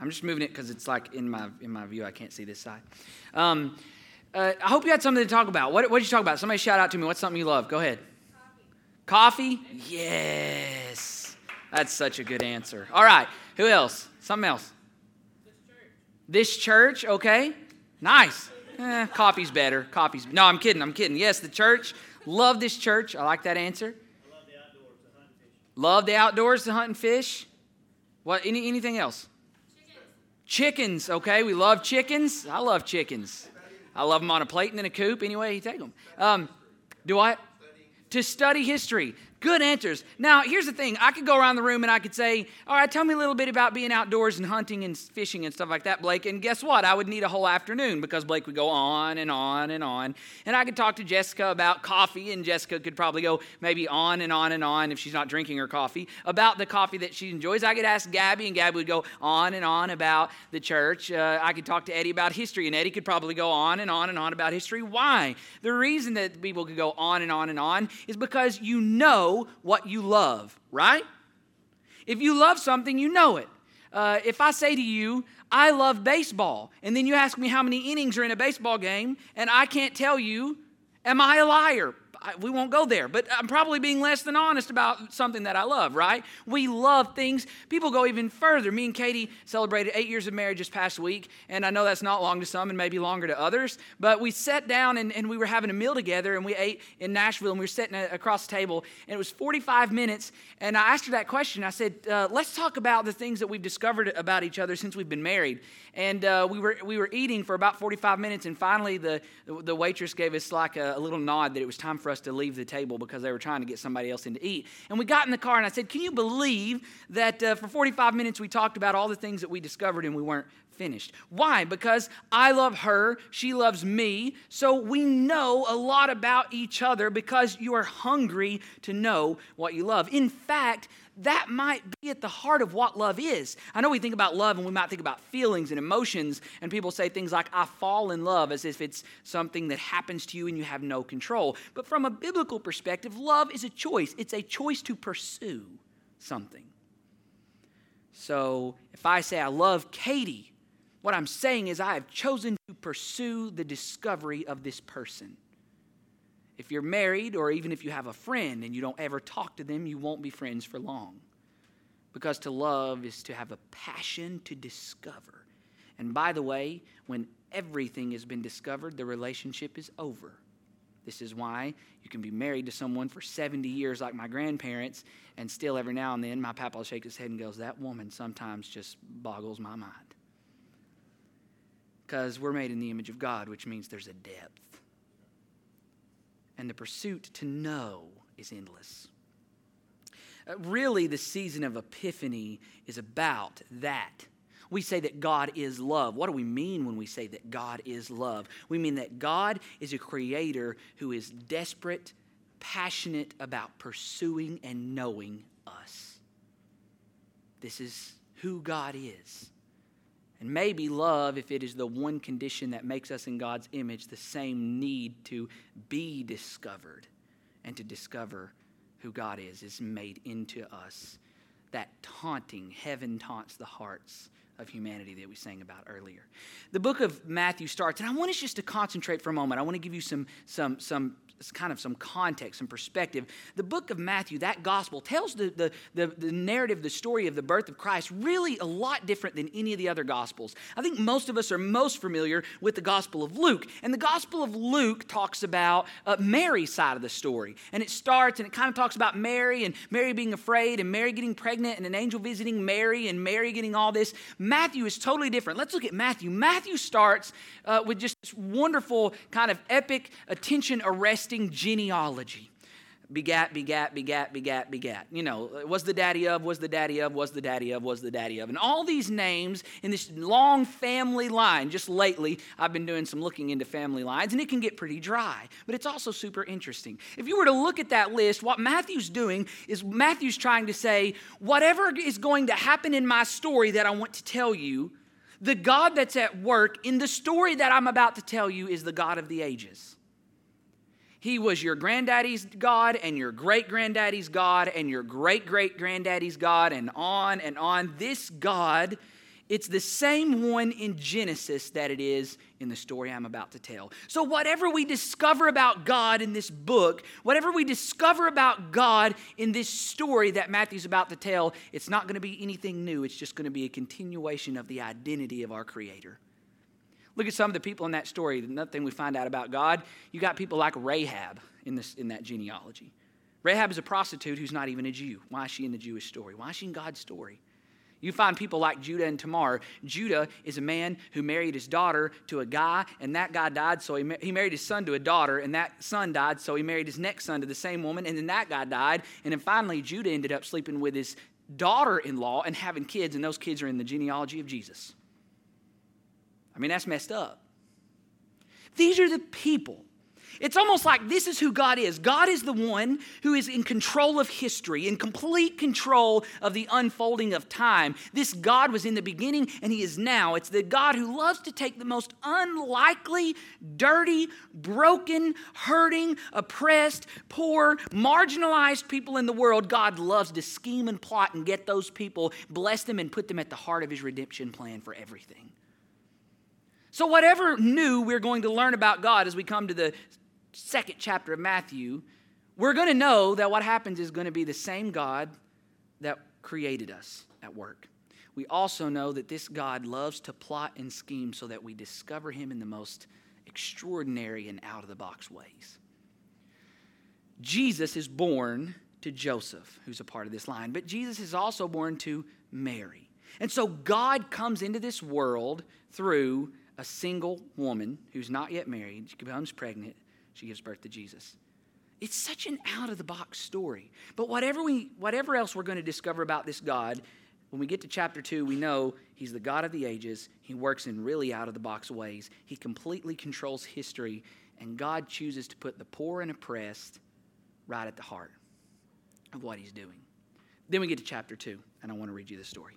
I'm just moving it because it's like in my view. I can't see this side. I hope you had something to talk about. What did you talk about? Somebody shout out to me. What's something you love? Go ahead. Coffee? Yes. That's such a good answer. All right. Who else? Something else. This church, okay. Nice. Coffee's better. No, I'm kidding. Yes, the church. Love this church. I like that answer. I love the outdoors, to hunt and fish. Love the outdoors, to hunt and fish. What? Anything else? Chickens, okay. We love chickens. I love chickens. I love them on a plate and in a coop. Anyway, you take them. Do I? To study history. Good answers. Now, here's the thing. I could go around the room and I could say, all right, tell me a little bit about being outdoors and hunting and fishing and stuff like that, Blake. And guess what? I would need a whole afternoon because Blake would go on and on and on. And I could talk to Jessica about coffee, and Jessica could probably go maybe on and on and on if she's not drinking her coffee, about the coffee that she enjoys. I could ask Gabby, and Gabby would go on and on about the church. I could talk to Eddie about history, and Eddie could probably go on and on and on about history. Why? The reason that people could go on and on and on is because you know what you love, right? If you love something, you know it. If I say to you, I love baseball, and then you ask me how many innings are in a baseball game, and I can't tell you, am I a liar? We won't go there, but I'm probably being less than honest about something that I love, right? We love things. People go even further. Me and Katie celebrated 8 years of marriage this past week, and I know that's not long to some and maybe longer to others, but we sat down and we were having a meal together, and we ate in Nashville, and we were sitting across the table, and it was 45 minutes, and I asked her that question. I said, let's talk about the things that we've discovered about each other since we've been married. And we were eating for about 45 minutes, and finally the waitress gave us like a little nod that it was time for us to leave the table because they were trying to get somebody else in to eat. And we got in the car, and I said, can you believe that for 45 minutes we talked about all the things that we discovered and we weren't finished? Why? Because I love her, she loves me, so we know a lot about each other because you are hungry to know what you love. In fact, that might be at the heart of what love is. I know we think about love and we might think about feelings and emotions, and people say things like, I fall in love, as if it's something that happens to you and you have no control. But from a biblical perspective, love is a choice. It's a choice to pursue something. So if I say I love Katie, what I'm saying is I have chosen to pursue the discovery of this person. If you're married, or even if you have a friend and you don't ever talk to them, you won't be friends for long. Because to love is to have a passion to discover. And by the way, when everything has been discovered, the relationship is over. This is why you can be married to someone for 70 years like my grandparents, and still every now and then my papa will shake his head and goes, that woman sometimes just boggles my mind. Because we're made in the image of God, which means there's a depth. And the pursuit to know is endless. Really, the season of Epiphany is about that. We say that God is love. What do we mean when we say that God is love? We mean that God is a creator who is desperate, passionate about pursuing and knowing us. This is who God is. And maybe love, if it is the one condition that makes us in God's image, the same need to be discovered and to discover who God is made into us. That taunting, heaven taunts the hearts of humanity that we sang about earlier. The book of Matthew starts, and I want us just to concentrate for a moment. I want to give you some context, some perspective. The book of Matthew, that gospel, tells the narrative, the story of the birth of Christ really a lot different than any of the other gospels. I think most of us are most familiar with the Gospel of Luke. And the Gospel of Luke talks about Mary's side of the story. And it starts and it kind of talks about Mary and Mary being afraid and Mary getting pregnant and an angel visiting Mary and Mary getting all this. Matthew is totally different. Let's look at Matthew. Matthew starts with just this wonderful kind of epic, attention-arresting genealogy. Begat, begat, begat, begat, begat. You know, was the daddy of, was the daddy of, was the daddy of, was the daddy of. And all these names in this long family line. Just lately, I've been doing some looking into family lines, and it can get pretty dry. But it's also super interesting. If you were to look at that list, what Matthew's doing is Matthew's trying to say, whatever is going to happen in my story that I want to tell you, the God that's at work in the story that I'm about to tell you is the God of the ages. He was your granddaddy's God and your great-granddaddy's God and your great-great-granddaddy's God and on and on. This God It's the same one in Genesis that it is in the story I'm about to tell. So whatever we discover about God in this book, whatever we discover about God in this story that Matthew's about to tell, it's not going to be anything new. It's just going to be a continuation of the identity of our Creator. Look at some of the people in that story. Another thing we find out about God, you got people like Rahab in that genealogy. Rahab is a prostitute who's not even a Jew. Why is she in the Jewish story? Why is she in God's story? You find people like Judah and Tamar. Judah is a man who married his daughter to a guy, and that guy died, so he married his son to a daughter, and that son died, so he married his next son to the same woman, and then that guy died, and then finally Judah ended up sleeping with his daughter-in-law and having kids, and those kids are in the genealogy of Jesus. I mean, that's messed up. These are the people. It's almost like this is who God is. God is the one who is in control of history, in complete control of the unfolding of time. This God was in the beginning and he is now. It's the God who loves to take the most unlikely, dirty, broken, hurting, oppressed, poor, marginalized people in the world. God loves to scheme and plot and get those people, bless them and put them at the heart of his redemption plan for everything. So whatever new we're going to learn about God as we come to the second chapter of Matthew, we're going to know that what happens is going to be the same God that created us at work. We also know that this God loves to plot and scheme so that we discover him in the most extraordinary and out-of-the-box ways. Jesus is born to Joseph, who's a part of this line, but Jesus is also born to Mary. And so God comes into this world through a single woman who's not yet married. She becomes pregnant. She gives birth to Jesus. It's such an out-of-the-box story. But whatever else we're going to discover about this God, when we get to chapter 2, we know he's the God of the ages. He works in really out-of-the-box ways. He completely controls history, and God chooses to put the poor and oppressed right at the heart of what he's doing. Then we get to chapter 2, and I want to read you the story.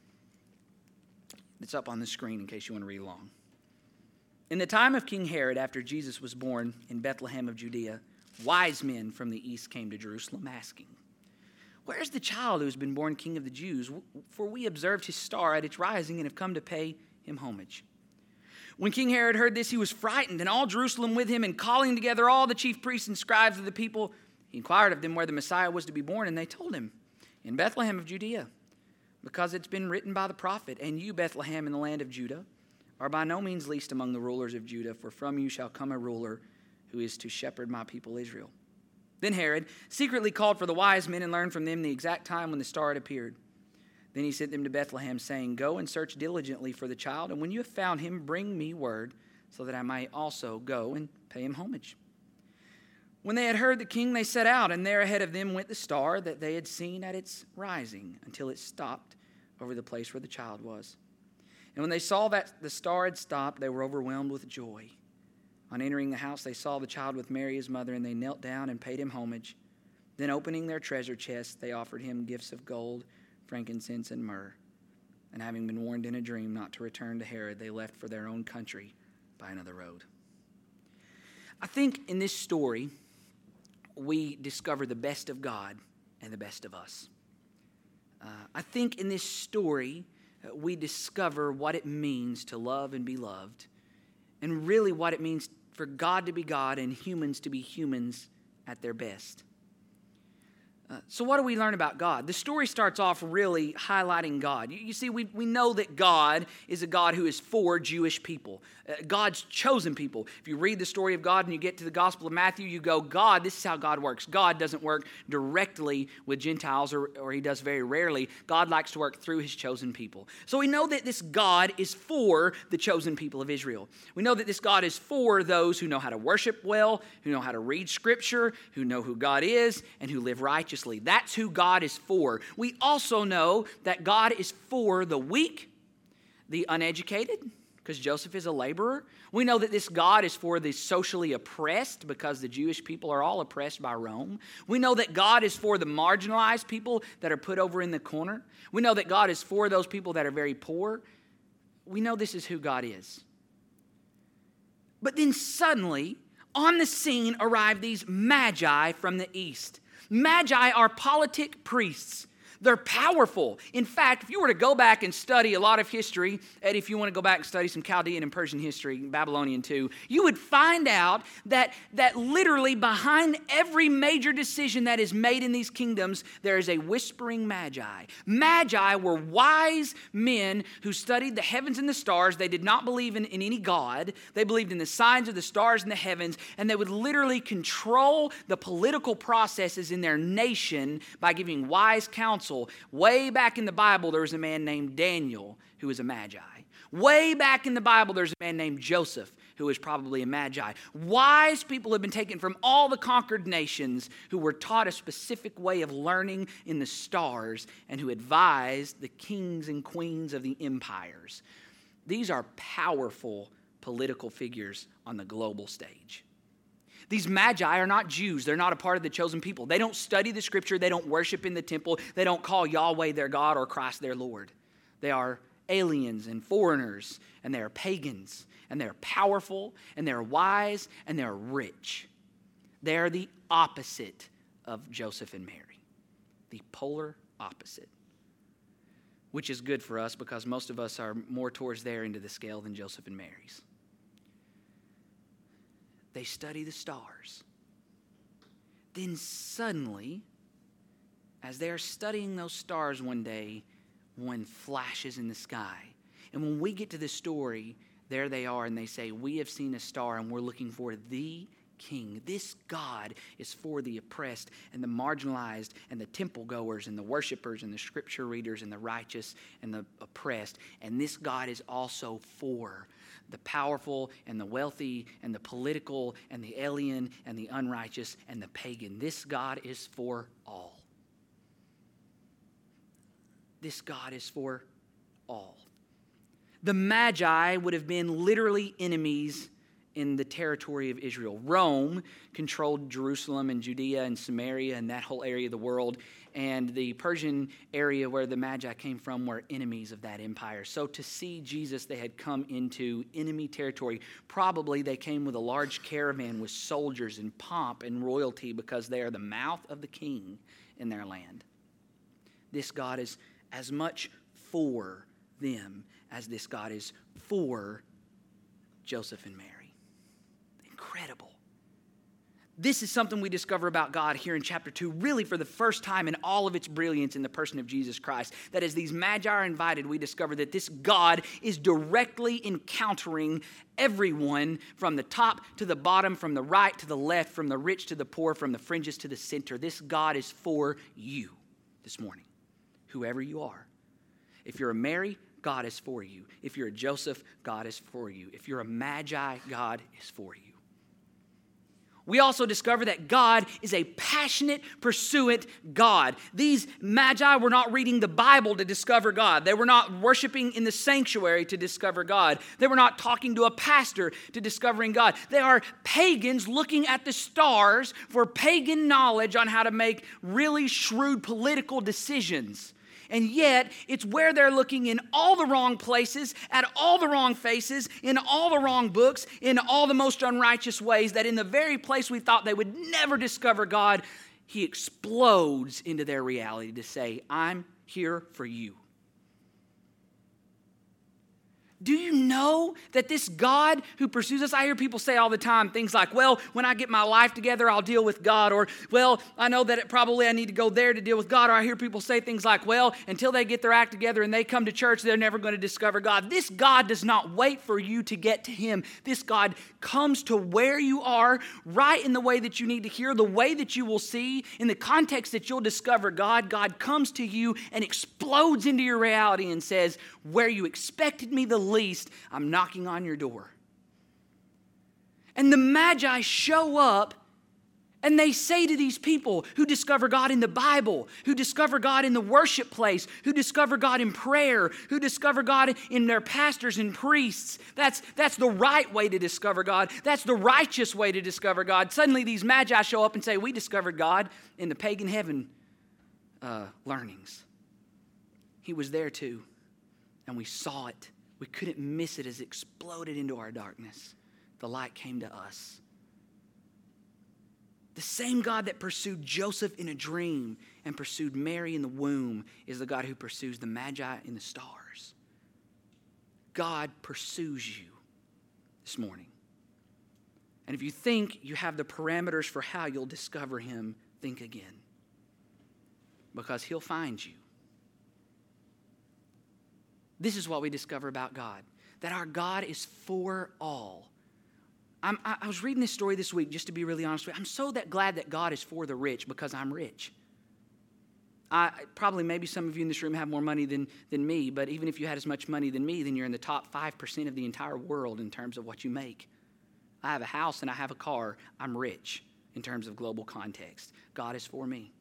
It's up on the screen in case you want to read along. In the time of King Herod, after Jesus was born in Bethlehem of Judea, wise men from the east came to Jerusalem asking, "Where is the child who has been born King of the Jews? For we observed his star at its rising and have come to pay him homage." When King Herod heard this, he was frightened, and all Jerusalem with him, and calling together all the chief priests and scribes of the people, he inquired of them where the Messiah was to be born, and they told him, "In Bethlehem of Judea, because it's been written by the prophet, and you, Bethlehem, in the land of Judah, are by no means least among the rulers of Judah, for from you shall come a ruler who is to shepherd my people Israel." Then Herod secretly called for the wise men and learned from them the exact time when the star had appeared. Then he sent them to Bethlehem, saying, "Go and search diligently for the child, and when you have found him, bring me word, so that I may also go and pay him homage." When they had heard the king, they set out, and there ahead of them went the star that they had seen at its rising, until it stopped over the place where the child was. And when they saw that the star had stopped, they were overwhelmed with joy. On entering the house, they saw the child with Mary, his mother, and they knelt down and paid him homage. Then opening their treasure chests, they offered him gifts of gold, frankincense, and myrrh. And having been warned in a dream not to return to Herod, they left for their own country by another road. I think in this story, we discover the best of God and the best of us. I think in this story, we discover what it means to love and be loved, and really what it means for God to be God and humans to be humans at their best. So what do we learn about God? The story starts off really highlighting God. You see, we know that God is a God who is for Jewish people, God's chosen people. If you read the story of God and you get to the Gospel of Matthew, you go, God, this is how God works. God doesn't work directly with Gentiles, or he does very rarely. God likes to work through his chosen people. So we know that this God is for the chosen people of Israel. We know that this God is for those who know how to worship well, who know how to read Scripture, who know who God is, and who live righteously. That's who God is for. We also know that God is for the weak, the uneducated, because Joseph is a laborer. We know that this God is for the socially oppressed, because the Jewish people are all oppressed by Rome. We know that God is for the marginalized people that are put over in the corner. We know that God is for those people that are very poor. We know this is who God is. But then suddenly, on the scene arrive these magi from the east. Magi are politic priests. They're powerful. In fact, if you were to go back and study a lot of history, and if you want to go back and study some Chaldean and Persian history, Babylonian too, you would find out that literally behind every major decision that is made in these kingdoms, there is a whispering magi. Magi were wise men who studied the heavens and the stars. They did not believe in any God. They believed in the signs of the stars in the heavens, and they would literally control the political processes in their nation by giving wise counsel. Way back in the Bible, there was a man named Daniel who was a magi. Way back in the Bible, there's a man named Joseph who was probably a magi. Wise people have been taken from all the conquered nations who were taught a specific way of learning in the stars and who advised the kings and queens of the empires. These are powerful political figures on the global stage. These magi are not Jews. They're not a part of the chosen people. They don't study the scripture. They don't worship in the temple. They don't call Yahweh their God or Christ their Lord. They are aliens and foreigners, and they are pagans, and they're powerful, and they're wise, and they're rich. They're the opposite of Joseph and Mary, the polar opposite, which is good for us because most of us are more towards their end of the scale than Joseph and Mary's. They study the stars. Then suddenly, as they're studying those stars one day, one flashes in the sky. And when we get to this story, there they are, and they say, we have seen a star, and we're looking for the king. This God is for the oppressed and the marginalized and the temple goers and the worshipers and the scripture readers and the righteous and the oppressed. And this God is also for the powerful and the wealthy and the political and the alien and the unrighteous and the pagan. This God is for all. This God is for all. The Magi would have been literally enemies in the territory of Israel. Rome controlled Jerusalem and Judea and Samaria and that whole area of the world. And the Persian area where the Magi came from were enemies of that empire. So to see Jesus, they had come into enemy territory. Probably they came with a large caravan with soldiers and pomp and royalty because they are the mouth of the king in their land. This God is as much for them as this God is for Joseph and Mary. Incredible. This is something we discover about God here in chapter 2, really for the first time in all of its brilliance in the person of Jesus Christ. That as these magi are invited, we discover that this God is directly encountering everyone from the top to the bottom, from the right to the left, from the rich to the poor, from the fringes to the center. This God is for you this morning, whoever you are. If you're a Mary, God is for you. If you're a Joseph, God is for you. If you're a magi, God is for you. We also discover that God is a passionate, pursuant God. These magi were not reading the Bible to discover God. They were not worshiping in the sanctuary to discover God. They were not talking to a pastor to discovering God. They are pagans looking at the stars for pagan knowledge on how to make really shrewd political decisions. And yet, it's where they're looking in all the wrong places, at all the wrong faces, in all the wrong books, in all the most unrighteous ways, that in the very place we thought they would never discover God, He explodes into their reality to say, I'm here for you. Do you know that this God who pursues us, I hear people say all the time things like, well, when I get my life together, I'll deal with God. Or, well, I know that probably I need to go there to deal with God. Or I hear people say things like, well, until they get their act together and they come to church, they're never going to discover God. This God does not wait for you to get to Him. This God comes to where you are, right in the way that you need to hear, the way that you will see, in the context that you'll discover God. God comes to you and explodes into your reality and says, where you expected me the least, I'm knocking on your door. And the Magi show up and they say to these people who discover God in the Bible, who discover God in the worship place, who discover God in prayer, who discover God in their pastors and priests. That's the right way to discover God. That's the righteous way to discover God. Suddenly these Magi show up and say, we discovered God in the pagan heaven learnings. He was there too, and we saw it. We couldn't miss it as it exploded into our darkness. The light came to us. The same God that pursued Joseph in a dream and pursued Mary in the womb is the God who pursues the Magi in the stars. God pursues you this morning. And if you think you have the parameters for how you'll discover him, think again. Because he'll find you. This is what we discover about God, that our God is for all. I was reading this story this week, just to be really honest with you. I'm so glad that God is for the rich because I'm rich. Probably maybe some of you in this room have more money than me, but even if you had as much money than me, then you're in the top 5% of the entire world in terms of what you make. I have a house and I have a car. I'm rich in terms of global context. God is for me.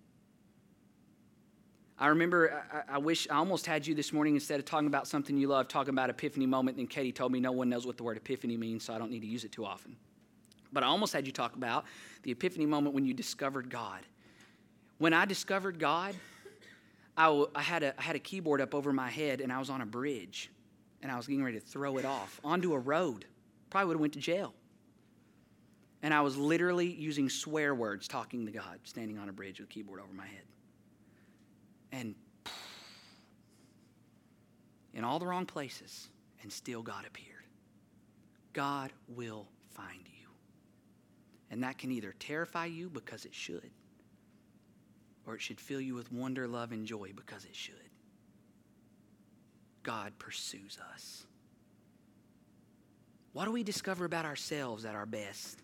I remember, I wish I almost had you this morning, instead of talking about something you love, talking about epiphany moment, and Katie told me no one knows what the word epiphany means, so I don't need to use it too often. But I almost had you talk about the epiphany moment when you discovered God. When I discovered God, I had a keyboard up over my head, and I was on a bridge, and I was getting ready to throw it off onto a road. Probably would have went to jail. And I was literally using swear words talking to God, standing on a bridge with a keyboard over my head. And in all the wrong places, and still God appeared. God will find you. And that can either terrify you because it should, or it should fill you with wonder, love, and joy because it should. God pursues us. What do we discover about ourselves at our best?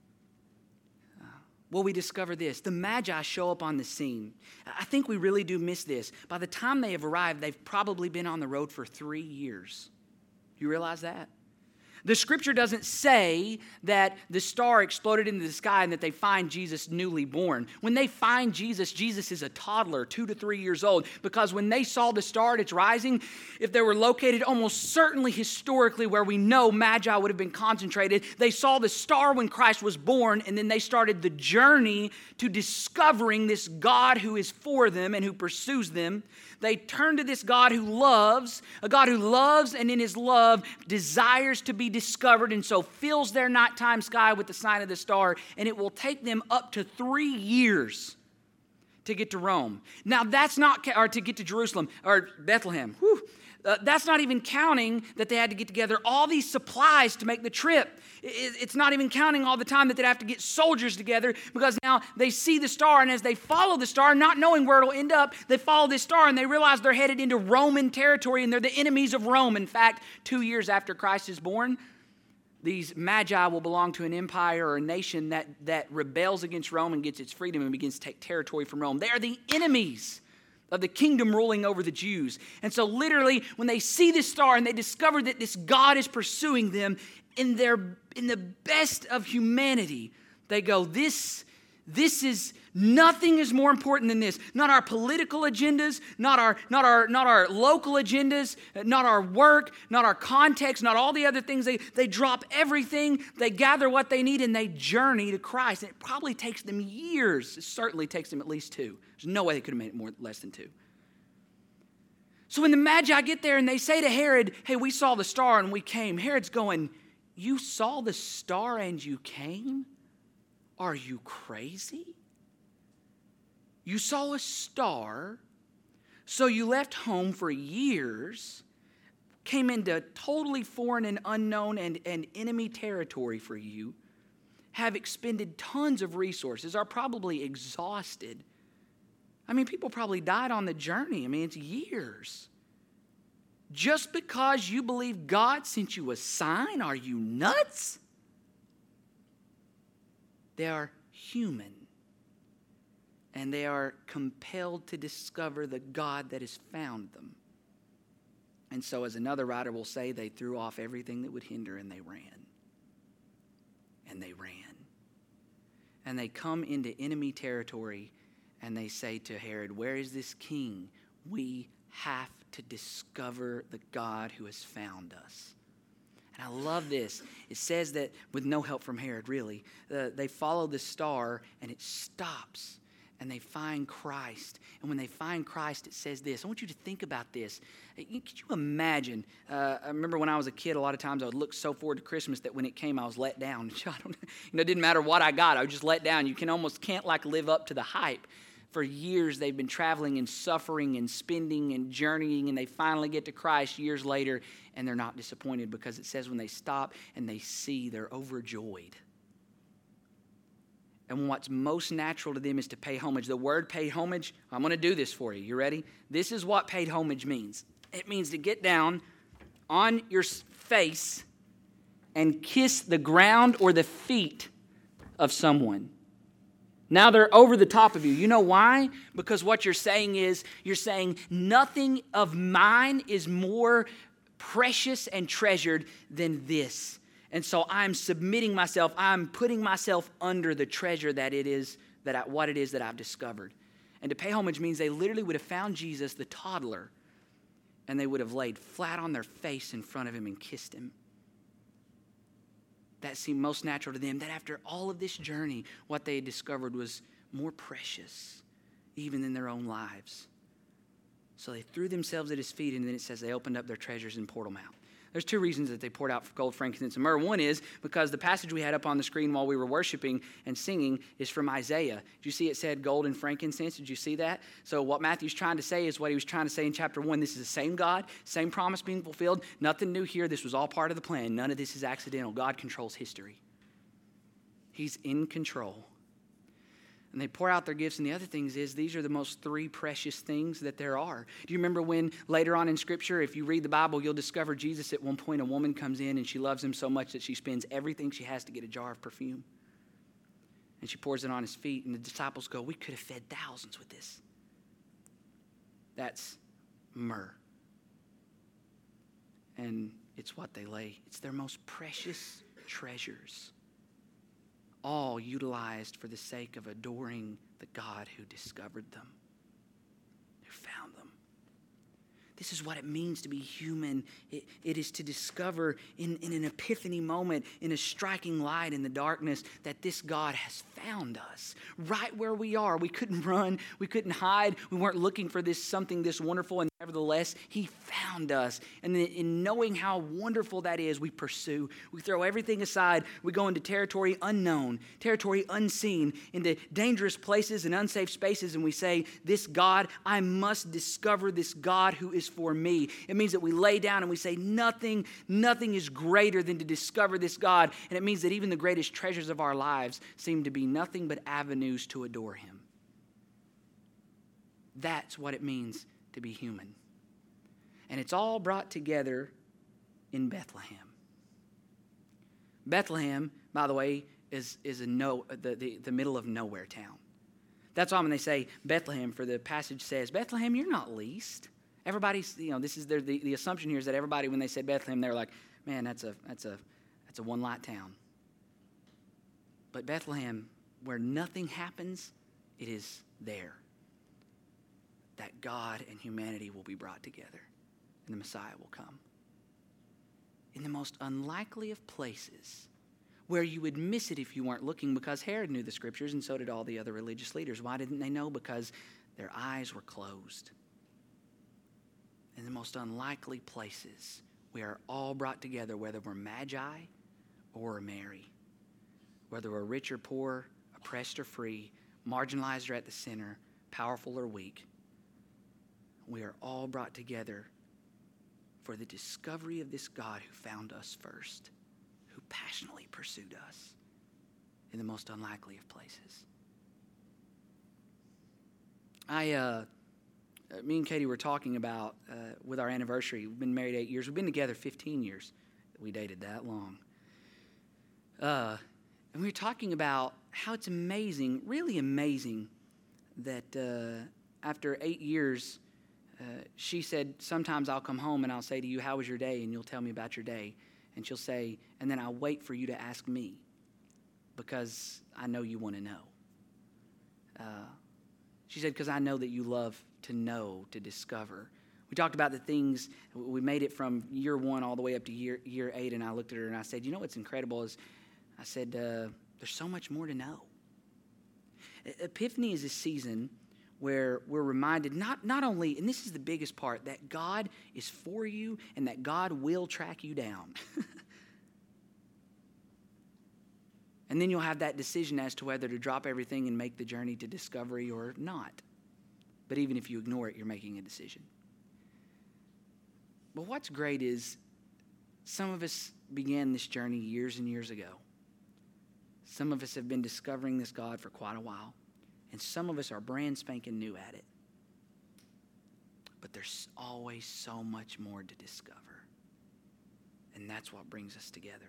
Well, we discover this. The Magi show up on the scene. I think we really do miss this. By the time they have arrived, they've probably been on the road for 3 years. Do you realize that? The scripture doesn't say that the star exploded into the sky and that they find Jesus newly born. When they find Jesus, Jesus is a toddler, 2 to 3 years old, because when they saw the star at its rising, if they were located almost certainly historically where we know Magi would have been concentrated, they saw the star when Christ was born, and then they started the journey to discovering this God who is for them and who pursues them. They turn to this God who loves, a God who loves and in his love desires to be discovered, and so fills their nighttime sky with the sign of the star, and it will take them up to 3 years to get to Rome. Now that's not, or to get to Jerusalem, or Bethlehem. Whew. That's not even counting that they had to get together all these supplies to make the trip. It's not even counting all the time that they'd have to get soldiers together, because now they see the star, and as they follow the star, not knowing where it'll end up, they follow this star and they realize they're headed into Roman territory, and they're the enemies of Rome. In fact, 2 years after Christ is born, these Magi will belong to an empire or a nation that rebels against Rome and gets its freedom and begins to take territory from Rome. They are the enemies of the kingdom ruling over the Jews. And so literally, when they see this star and they discover that this God is pursuing them in the best of humanity, they go, this is, nothing is more important than this. Not our political agendas, not our local agendas, not our work, not our context, not all the other things. They drop everything, they gather what they need, and they journey to Christ. And it probably takes them years. It certainly takes them at least 2. There's no way they could have made it less than 2. So when the Magi get there and they say to Herod, hey, we saw the star and we came, Herod's going, you saw the star and you came? Are you crazy? You saw a star, so you left home for years, came into totally foreign and unknown and enemy territory for you, have expended tons of resources, are probably exhausted. I mean, people probably died on the journey. I mean, it's years. Just because you believe God sent you a sign, are you nuts? They are human, and they are compelled to discover the God that has found them. And so, as another writer will say, they threw off everything that would hinder, and they ran. And they ran. And they come into enemy territory, and they say to Herod, where is this king? We have to discover the God who has found us. And I love this. It says that with no help from Herod, really, they follow the star and it stops. and they find Christ. And when they find Christ, it says this. I want you to think about this. Could you imagine? I remember when I was a kid, a lot of times I would look so forward to Christmas that when it came, I was let down. It didn't matter what I got. I was just let down. You can't like live up to the hype. For years, they've been traveling and suffering and spending and journeying, and they finally get to Christ years later, and they're not disappointed because it says when they stop and they see, they're overjoyed. And what's most natural to them is to pay homage. The word pay homage, I'm going to do this for you. You ready? This is what paid homage means. It means to get down on your face and kiss the ground or the feet of someone. Now they're over the top of you. You know why? Because what you're saying is, you're saying nothing of mine is more precious and treasured than this. And so I'm submitting myself, I'm putting myself under the treasure that it is, what it is that I've discovered. And to pay homage means they literally would have found Jesus, the toddler, and they would have laid flat on their face in front of him and kissed him. That seemed most natural to them, that after all of this journey, what they had discovered was more precious even than their own lives. So they threw themselves at his feet, and then it says they opened up their treasures and poured them out. There's two reasons that they poured out gold, frankincense, and myrrh. One is because the passage we had up on the screen while we were worshiping and singing is from Isaiah. Did you see it said gold and frankincense? Did you see that? So what Matthew's trying to say is what he was trying to say in chapter 1. This is the same God, same promise being fulfilled. Nothing new here. This was all part of the plan. None of this is accidental. God controls history. He's in control. And they pour out their gifts. And the other things is these are the most three precious things that there are. Do you remember when later on in Scripture, if you read the Bible, you'll discover Jesus at one point, a woman comes in and she loves him so much that she spends everything she has to get a jar of perfume. And she pours it on his feet. And the disciples go, we could have fed thousands with this. That's myrrh. And it's what they lay. It's their most precious treasures. All utilized for the sake of adoring the God who discovered them, who found them. This is what it means to be human. It is to discover in an epiphany moment, in a striking light in the darkness, that this God has found us right where we are. We couldn't run. We couldn't hide. We weren't looking for something this wonderful, and nevertheless, he found us. And in knowing how wonderful that is, we pursue. We throw everything aside. We go into territory unknown, territory unseen, into dangerous places and unsafe spaces, and we say, this God, I must discover this God who is for me. It means that we lay down and we say, nothing is greater than to discover this God. And it means that even the greatest treasures of our lives seem to be nothing but avenues to adore him. That's what it means to be human. And it's all brought together in Bethlehem. Bethlehem, by the way, is the middle of nowhere town. That's why when they say Bethlehem, for the passage says, Bethlehem, you're not least. Everybody's, this is the assumption here is that everybody, when they said Bethlehem, they were like, man, that's a one-lot town. But Bethlehem, where nothing happens, it is there that God and humanity will be brought together and the Messiah will come. In the most unlikely of places, where you would miss it if you weren't looking, because Herod knew the scriptures and so did all the other religious leaders. Why didn't they know? Because their eyes were closed. In the most unlikely places, we are all brought together, whether we're magi or we're Mary, whether we're rich or poor, oppressed or free, marginalized or at the center, powerful or weak. We are all brought together for the discovery of this God who found us first, who passionately pursued us in the most unlikely of places. Me and Katie were talking about, with our anniversary, we've been married 8 years. We've been together 15 years. We dated that long. And we were talking about how it's amazing, really amazing, that after 8 years, she said, sometimes I'll come home and I'll say to you, how was your day? And you'll tell me about your day. And she'll say, and then I'll wait for you to ask me because I know you want to know. She said, because I know that you love to know, to discover. We talked about the things, we made it from year 1 all the way up to year 8, and I looked at her and I said, you know what's incredible is, I said, there's so much more to know. Epiphany is a season where we're reminded not only, and this is the biggest part, that God is for you and that God will track you down. And then you'll have that decision as to whether to drop everything and make the journey to discovery or not. But even if you ignore it, you're making a decision. But what's great is some of us began this journey years and years ago. Some of us have been discovering this God for quite a while. And some of us are brand spanking new at it. But there's always so much more to discover. And that's what brings us together.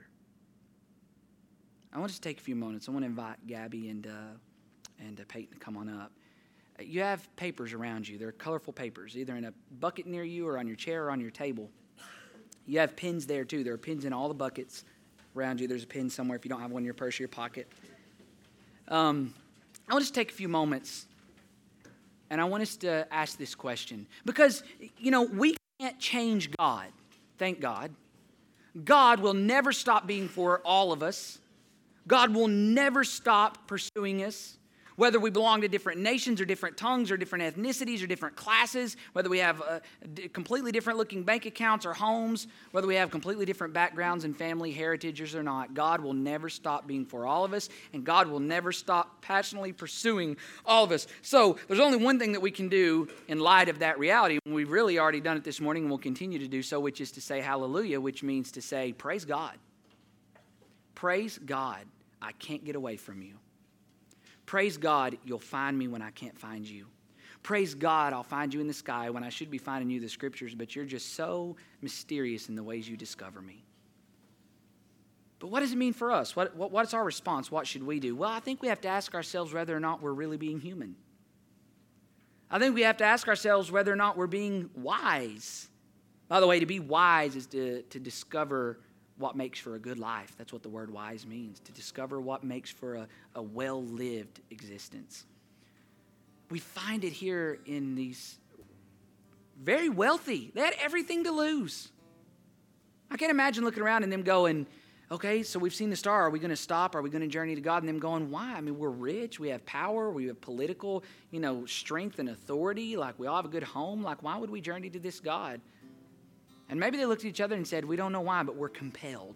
I want to just take a few moments. I want to invite Gabby and Peyton to come on up. You have papers around you. They're colorful papers, either in a bucket near you or on your chair or on your table. You have pens there, too. There are pens in all the buckets around you. There's a pen somewhere if you don't have one in your purse or your pocket. I want us to take a few moments, and I want us to ask this question. Because, we can't change God. Thank God. God will never stop being for all of us. God will never stop pursuing us, whether we belong to different nations or different tongues or different ethnicities or different classes, whether we have completely different looking bank accounts or homes, whether we have completely different backgrounds and family heritages or not. God will never stop being for all of us, and God will never stop passionately pursuing all of us. So there's only one thing that we can do in light of that reality, and we've really already done it this morning and we'll continue to do so, which is to say hallelujah, which means to say praise God. Praise God, I can't get away from you. Praise God, you'll find me when I can't find you. Praise God, I'll find you in the sky when I should be finding you in the scriptures, but you're just so mysterious in the ways you discover me. But what does it mean for us? What's our response? What should we do? Well, I think we have to ask ourselves whether or not we're really being human. I think we have to ask ourselves whether or not we're being wise. By the way, to be wise is to discover what makes for a good life. That's what the word wise means, to discover what makes for a well-lived existence. We find it here in these very wealthy. They had everything to lose. I can't imagine looking around and them going, okay, so we've seen the star. Are we going to stop? Are we going to journey to God? And them going, why? I mean, we're rich. We have power. We have political, strength and authority. Like, we all have a good home. Like, why would we journey to this God? And maybe they looked at each other and said, we don't know why, but we're compelled,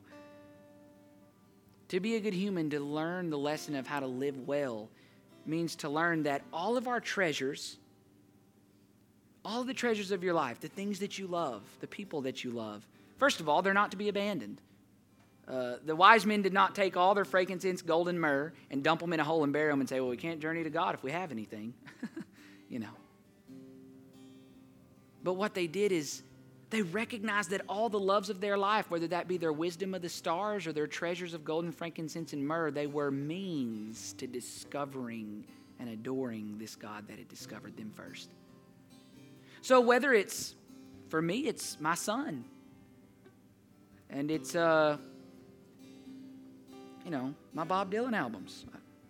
To be a good human, to learn the lesson of how to live well, means to learn that all of our treasures, all of the treasures of your life, the things that you love, the people that you love, first of all, they're not to be abandoned. The wise men did not take all their frankincense, gold, and myrrh and dump them in a hole and bury them and say, well, we can't journey to God if we have anything, But what they did is they recognized that all the loves of their life, whether that be their wisdom of the stars or their treasures of gold and frankincense and myrrh, they were means to discovering and adoring this God that had discovered them first. So whether it's, for me, it's my son. And it's, my Bob Dylan albums.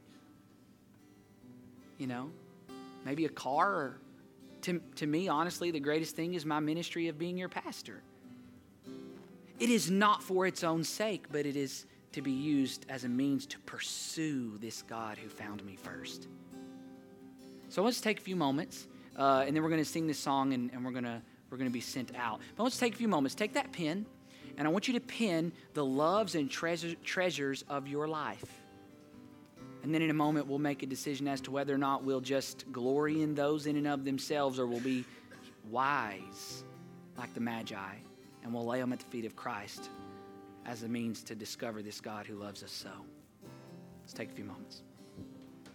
Maybe a car or... To me, honestly, the greatest thing is my ministry of being your pastor. It is not for its own sake, but it is to be used as a means to pursue this God who found me first. So let's take a few moments, and then we're going to sing this song, and we're going to be sent out. But let's take a few moments. Take that pen, and I want you to pen the loves and treasures of your life. And then in a moment, we'll make a decision as to whether or not we'll just glory in those in and of themselves, or we'll be wise like the Magi, and we'll lay them at the feet of Christ as a means to discover this God who loves us so. Let's take a few moments.